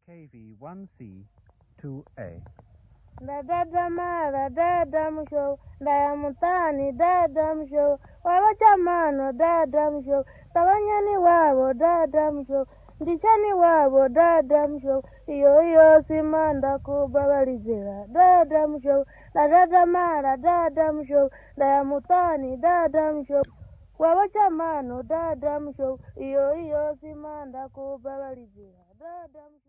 KV1C 2A. Dada mara, dada msho, daya mutani, dada msho, wawachamano, dada msho, tawanyani wabo, dada msho, ndichani wabo, dada msho, iyo simanda kubabalizira, dada msho, dada mara, dada msho, daya mutani, dada msho, wawachamano, dada msho, iyo simanda kubabalizira, dada msho.